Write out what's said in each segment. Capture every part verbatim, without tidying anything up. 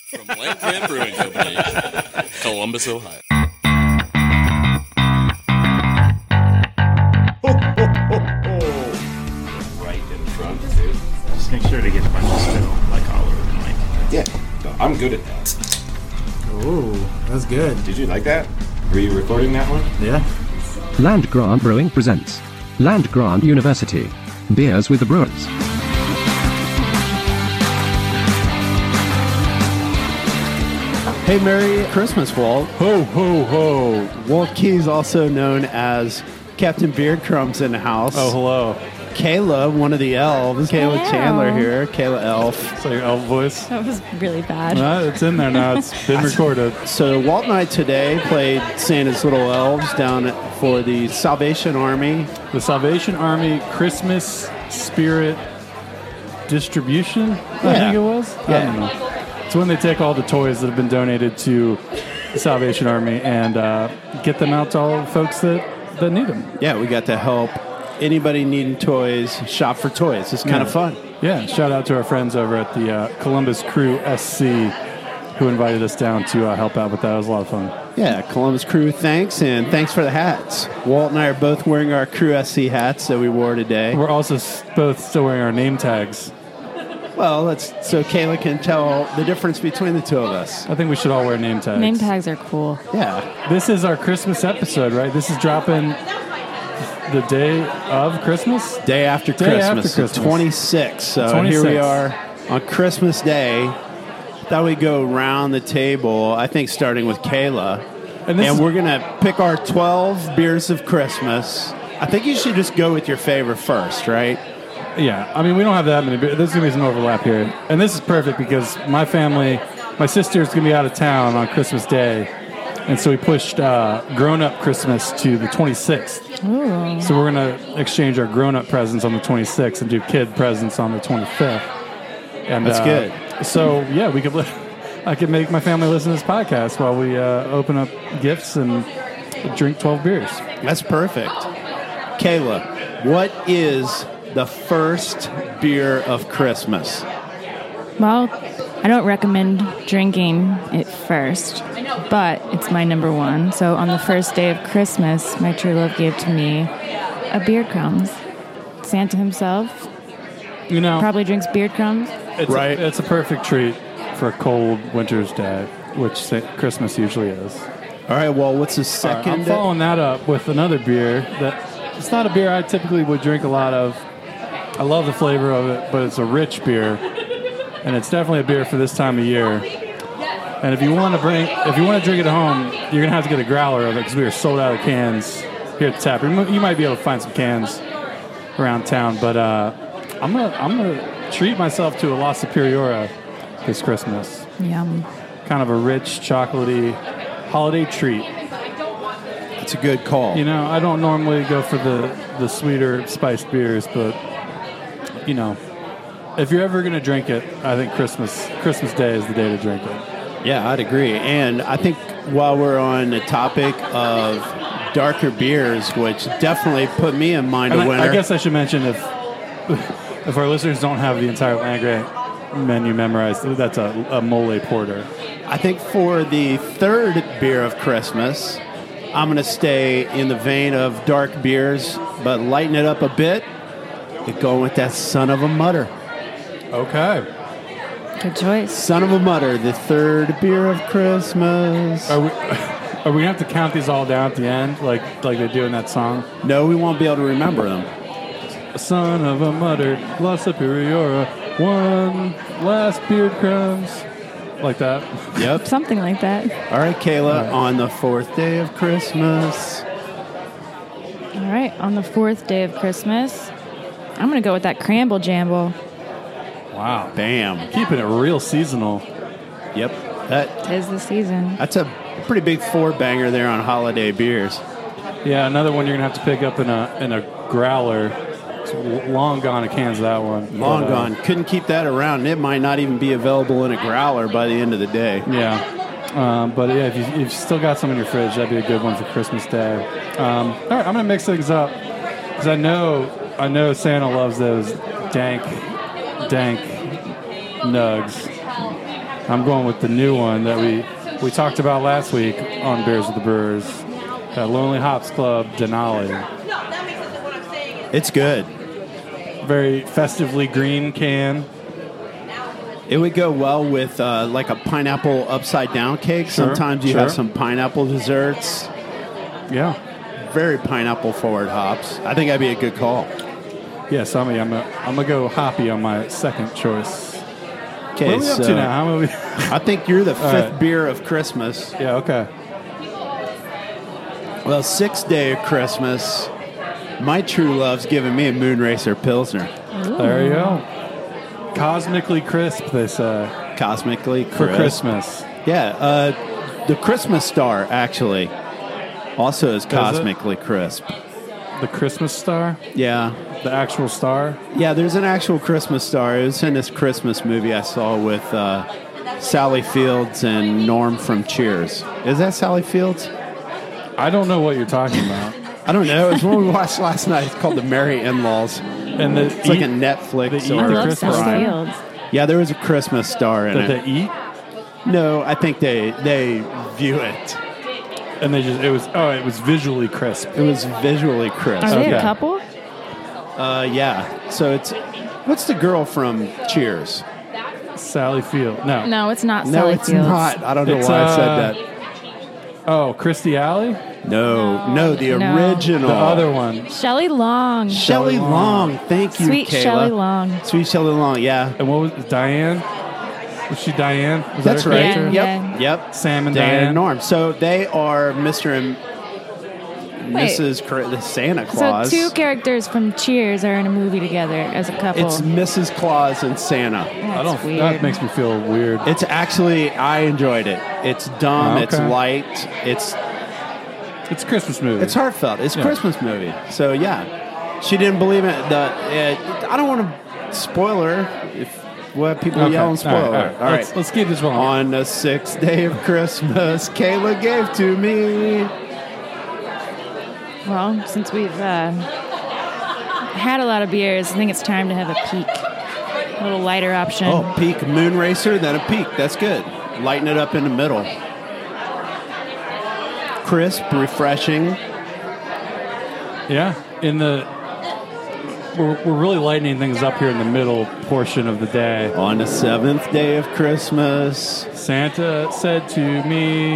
From Land Grant Brewing Company, Columbus, Ohio. Ho, ho, ho, ho. Right in front, too. Just make sure to get a bunch of spittle, like all over the mic. Yeah, no, I'm good at that. Ooh, that's good. Did you like that? Were you recording that one? Yeah. Land Grant Brewing presents Land Grant University. Beers with the Brewers. Hey, Merry Christmas, Walt. Ho, ho, ho. Walt Keys, also known as Captain Beard Crumbs in the house. Oh, hello. Kayla, one of the elves. Kayla Hello. Chandler here. Kayla Elf. Is that your elf voice? That was really bad. Uh, it's in there now. It's been recorded. So Walt and I today played Santa's Little Elves down for the Salvation Army. The Salvation Army Christmas Spirit Distribution, I Yeah. think it was. I Yeah. don't know. It's when they take all the toys that have been donated to the Salvation Army and uh, get them out to all the folks that, that need them. Yeah, we got to help anybody needing toys shop for toys. It's kind Yeah. of fun. Yeah, shout out to our friends over at the uh, Columbus Crew S C who invited us down to uh, help out with that. It was a lot of fun. Yeah, Columbus Crew, thanks, and thanks for the hats. Walt and I are both wearing our Crew S C hats that we wore today. We're also s- both still wearing our name tags. Well, let's so Kayla can tell the difference between the two of us. I think we should all wear name tags. Name tags are cool. Yeah, This is our Christmas episode, right? This is dropping the day of Christmas? day after Day Christmas, after the Christmas. twenty-sixth. So twenty-sixth. here we are on Christmas Day. Thought we'd go around the table. I think starting with Kayla, And this and is- we're gonna pick our twelve beers of Christmas. I think you should just go with your favorite first, right? Yeah, I mean, we don't have that many, but there's going to be some overlap here. And this is perfect because my family, my sister's going to be out of town on Christmas Day. And so we pushed uh, grown-up Christmas to the twenty-sixth. Ooh. So we're going to exchange our grown-up presents on the twenty-sixth and do kid presents on the twenty-fifth. And, That's uh, good. So, yeah, we could. Li- I could make my family listen to this podcast while we uh, open up gifts and drink twelve beers. That's perfect. Kayla, what is the first beer of Christmas? Well, I don't recommend drinking it first, but it's my number one. So on the first day of Christmas, my true love gave to me a beard crumbs. Santa himself You know, probably drinks beard crumbs. it's Right. A, it's a perfect treat for a cold winter's day, which sa- Christmas usually is. All right, well, what's the All right, I'm second? following that up with another beer that it's not a beer I typically would drink a lot of. I love the flavor of it, but it's a rich beer, and it's definitely a beer for this time of year. And if you want to bring, if you want to drink it at home, you're gonna have to get a growler of it because we are sold out of cans here at the tap room. You might be able to find some cans around town, but uh, I'm gonna I'm gonna treat myself to a La Superiora this Christmas. Yum. Kind of a rich, chocolatey holiday treat. It's a good call. You know, I don't normally go for the, the sweeter spiced beers, but you know, if you're ever going to drink it, I think Christmas Christmas Day is the day to drink it. Yeah, I'd agree. And I think while we're on the topic of darker beers, which definitely put me in mind And of I, winter. I guess I should mention if if our listeners don't have the entire Land Grant menu memorized, that's a, a mole porter. I think for the third beer of Christmas, I'm going to stay in the vein of dark beers, but lighten it up a bit. And going with that Son of a Mutter. Okay. Good choice. Son of a Mutter, the third beer of Christmas. Are we are we going to have to count these all down at the end, like like they do in that song? No, we won't be able to remember them. Son of a Mutter, La Superiora, one last beard crumbs. Like that. Yep. Something like that. All right, Kayla, All right. on the fourth day of Christmas. All right, on the fourth day of Christmas, I'm going to go with that Cramble Jamble. Wow. Bam. Keeping it real seasonal. Yep. That Tis the season. That's a pretty big four banger there on holiday beers. Yeah, another one you're going to have to pick up in a in a growler. It's l- long gone in cans, that one. Long But, uh, gone. Couldn't keep that around. It might not even be available in a growler by the end of the day. Yeah. Um, but yeah, if, you, if you've still got some in your fridge, that'd be a good one for Christmas Day. Um, all right, I'm going to mix things up because I know, I know Santa loves those dank, dank nugs. I'm going with the new one that we we talked about last week on Beers with the Brewers. That Lonely Hops Club Denali. It's good. Very festively green can. It would go well with uh, like a pineapple upside down cake. Sure, Sometimes you sure. have some pineapple desserts. Yeah. Very pineapple forward hops. I think that'd be a good call. Yes, I'm a, I'm a, I'm gonna go hoppy on my second choice. Okay, What are we up so to now? How are we? I think you're the fifth right. beer of Christmas. Yeah. Okay. Well, sixth day of Christmas. My true love's giving me a Moonracer Pilsner. There you go. Cosmically crisp, they say, Cosmically for crisp. Christmas. Yeah, uh, the Christmas star actually also is cosmically crisp. The Christmas star, Yeah, the actual star. yeah. There's an actual Christmas star. It was in this Christmas movie I saw with uh, Sally Fields and Norm from Cheers. Is that Sally Fields? I don't know what you're talking about. I don't know. It was one we watched last night. It's called The Merry In-Laws. And the It's like eat, a Netflix they eat I or the love Christmas Sally star? Fields. yeah. There was a Christmas star in that it. they eat, No, I think they they view it. and they just it was oh it was visually crisp. It was visually crisp. Are they Okay. a couple? Uh, yeah. So it's what's the girl from Cheers? Sally Field. No. No, it's not No, Sally it's Fields. not. I don't know It's, why I said uh, that. Oh, Christy Alley, No, no, the No. original. the other one. Shelley Long. Shelley Shelley Long. Long. Thank you, Sweet Kayla. Shelley Long. Sweet Shelley Long. Yeah, And what was Diane? Was she Diane? Was that's that her right. character? Yeah. Yep, yep. Sam and Dan Diane. and Norm. So they are Mister and Wait. Missus Cra- the Santa So Claus. two characters from Cheers are in a movie together as a couple. It's Missus Claus and Santa. That's I don't. weird. That makes me feel weird. It's actually I enjoyed it. It's dumb. Oh, It's okay. light. It's It's a Christmas movie. It's heartfelt. It's a Yeah. Christmas movie. So yeah, she didn't believe it. The uh, I don't want to spoil her. If we'll have people Okay. yell and spoil All right, her. all right. All right. Let's, let's keep this rolling. On the sixth day of Christmas, Kayla gave to me. Well, since we've uh, had a lot of beers, I think it's time to have a peak. A little lighter option. Oh, peak Moonracer, then a peak. That's good. Lighten it up in the middle. Crisp, refreshing. Yeah, in the we're, we're really lightening things up here in the middle portion of the day. On the seventh day of Christmas. Santa said to me,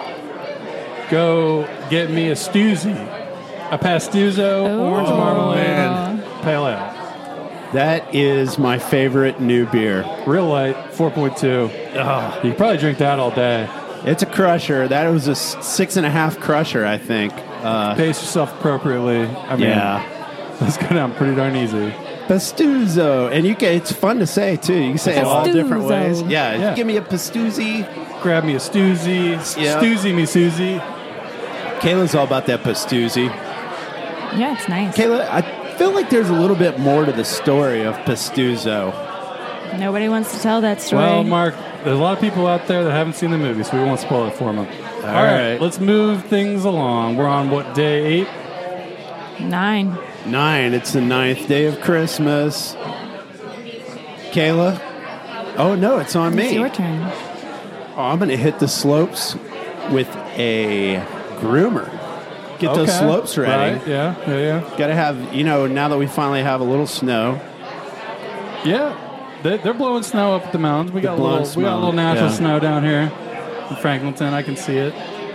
"Go get me a Stoozy, a Pastuzo Oh. orange marmalade man. pale ale, That is my favorite new beer. real light, four point two. Ugh. You could probably drink that all day. It's a crusher. That was a s- six and a half crusher, I think. Uh, Pace yourself appropriately. I mean, yeah. let's go down pretty darn easy. Pastuzo. And you can, it's fun to say, too. You can say it all different Pastuzo. ways. Yeah, Yeah. give me a Pastuzzi. Grab me a Stoozy, Yeah. Stoozy me Susie. Kayla's all about that Pastuzzi. Yeah, it's nice. Kayla, I feel like there's a little bit more to the story of Pastuzo. Nobody wants to tell that story. Well, Mark, there's a lot of people out there that haven't seen the movie, so we won't spoil it for them. All right, right. let's move things along. We're on what, day eight? Nine. Nine. It's the ninth day of Christmas. Kayla? Oh, no, it's on It's me. your turn. Oh, I'm going to hit the slopes with a groomer. Get those Okay. slopes ready. Right, yeah, yeah, yeah. Got to have, you know, now that we finally have a little snow. Yeah, they, they're blowing snow up at the mountains. We got a blowing little, we got a little snow, natural yeah. snow down here in Franklinton. I can see it.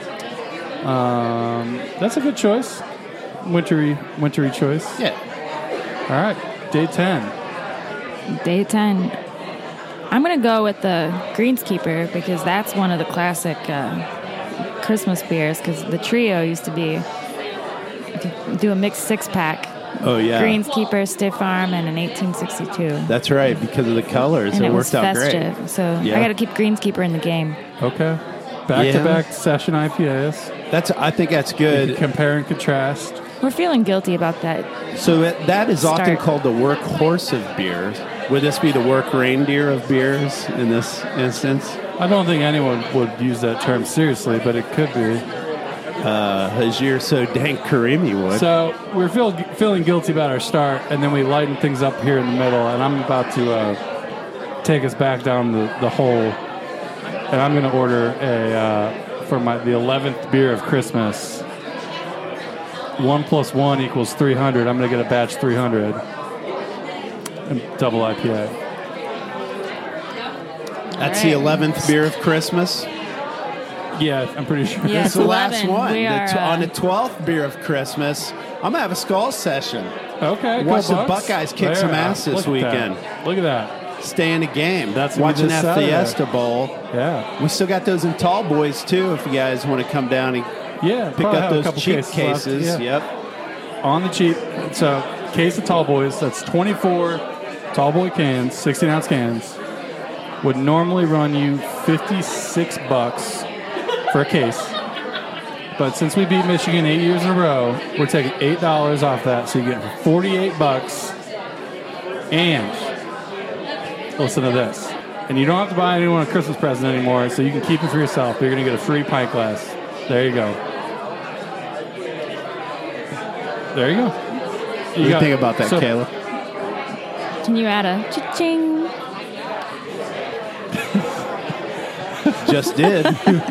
Um, that's a good choice. Wintry, wintry choice. Yeah. All right, day ten. Day ten. I'm going to go with the Greenskeeper because that's one of the classic uh, Christmas beers because the trio used to be do a mixed six-pack. Oh, yeah. Greenskeeper, Stiff Arm, and an eighteen sixty-two. That's right, because of the colors. And it, it was worked out festive. great. So Yeah. I got to keep Greenskeeper in the game. Okay, back Yeah. to back session I P As. That's. I think that's good. Compare and contrast. We're feeling guilty about that. So that, that is often Start. called the workhorse of beers. Would this be the work reindeer of beers in this instance? I don't think anyone would use that term seriously, but it could be. Uh, Hajir so dank Karimi would. So we're feel, feeling guilty about our start, and then we lighten things up here in the middle, and I'm about to uh, take us back down the, the hole and I'm going to order a uh, for my the eleventh beer of Christmas. One plus one equals three hundred. I'm going to get a batch three hundred and double I P A. That's the eleventh beer of Christmas. Yeah, I'm pretty sure. Yeah, It's it's the last eleven. one. We The are, t- uh, on the twelfth beer of Christmas, I'm going to have a skull session. Okay, go Watch the Bucks. Buckeyes kick There, some ass this look at weekend. that. Look at that. Stay in the game. That's gonna be watching this that Saturday. Fiesta Bowl. Yeah. We still got those in Tall Boys, too, if you guys want to come down and Yeah, pick probably up have a those couple cheap cases cases. left. Yeah. Yep. On the cheap. So, case of Tall Boys, that's twenty-four Tall Boy cans, sixteen ounce cans, would normally run you fifty-six bucks for a case. But since we beat Michigan eight years in a row, we're taking eight dollars off that, so you get forty-eight bucks. And listen to this. And you don't have to buy anyone a Christmas present anymore, so you can keep it for yourself. You're going to get a free pint glass. There you go. There you go. What do you think about that, so- Kayla? Can you add a cha-ching? Just did.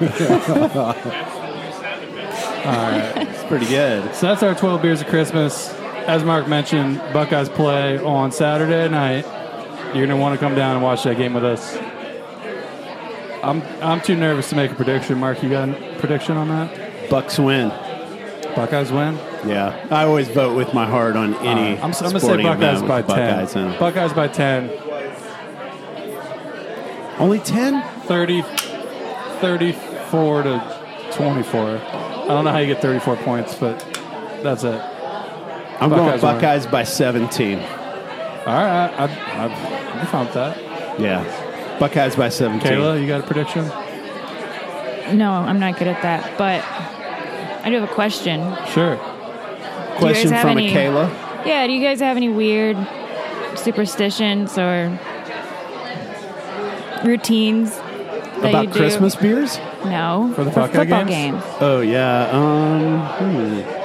All right. It's pretty good. So that's our twelve beers of Christmas. As Mark mentioned, Buckeyes play on Saturday night. You're going to want to come down and watch that game with us. I'm I'm too nervous to make a prediction. Mark, you got a prediction on that? Bucks win. Buckeyes win? Yeah. I always vote with my heart on any Uh, I'm, I'm going to say sporting Buckeyes event by with the Buckeyes in ten. it. Buckeyes by ten. Only ten? thirty, thirty-four to twenty-four. I don't know how you get thirty-four points, but that's it. I'm Buckeyes going win. Buckeyes by seventeen. All right. I, I, I'd be fine with that. Yeah. Buckeyes by seventeen. Kayla, you got a prediction? No, I'm not good at that. But I do have a question. Sure. Question have from any- a Kayla. Yeah, do you guys have any weird superstitions or routines that About you do? Christmas beers? No, For the Buckeye football games? games. Oh, yeah. Um, hmm.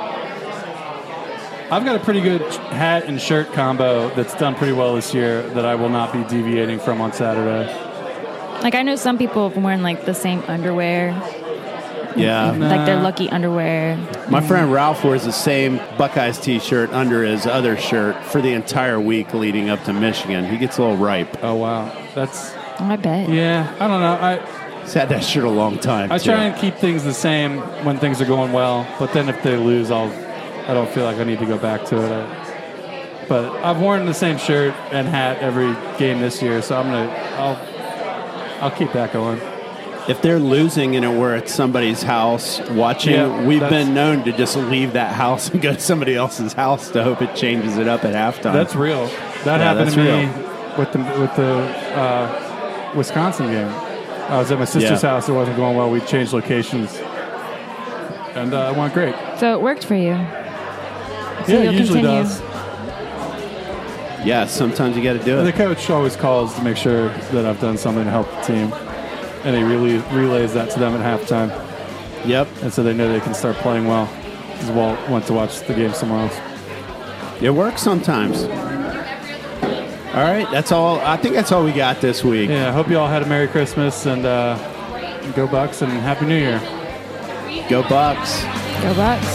I've got a pretty good hat and shirt combo that's done pretty well this year that I will not be deviating from on Saturday. Like I know some people have been wearing like the same underwear, Yeah. like their Nah. lucky underwear. My friend Ralph wears the same Buckeyes t-shirt under his other shirt for the entire week leading up to Michigan. He gets a little ripe. Oh wow, that's Oh, I bet. yeah. I don't know. I He's had that shirt a long time, I too. try and keep things the same when things are going well, but then if they lose, I'll I don't feel like I need to go back to it. I, but I've worn the same shirt and hat every game this year, so I'm gonna I'll I'll keep that going. If they're losing and we're at somebody's house watching, Yeah, we've that's- been known to just leave that house and go to somebody else's house to hope it changes it up at halftime. That's real. That Yeah, happened that's to me real. with the with the uh, Wisconsin game. I was at my sister's Yeah. house. It wasn't going well. We changed locations, and uh, it went great. So it worked for you. So yeah, you'll it usually continue. does. Yeah, sometimes you got to do The it. coach always calls to make sure that I've done something to help the team, and he really relays that to them at halftime, Yep. and so they know they can start playing well. Because Walt went to watch the game somewhere else. It works sometimes. All right, that's all. I think that's all we got this week. Yeah, I hope you all had a Merry Christmas and uh, go Bucks and Happy New Year. Go Bucks. Go Bucks.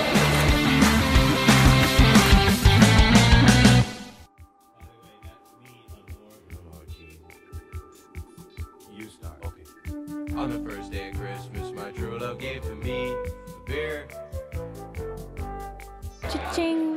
On the first day of Christmas, my true love gave to me a beer. Cha-ching.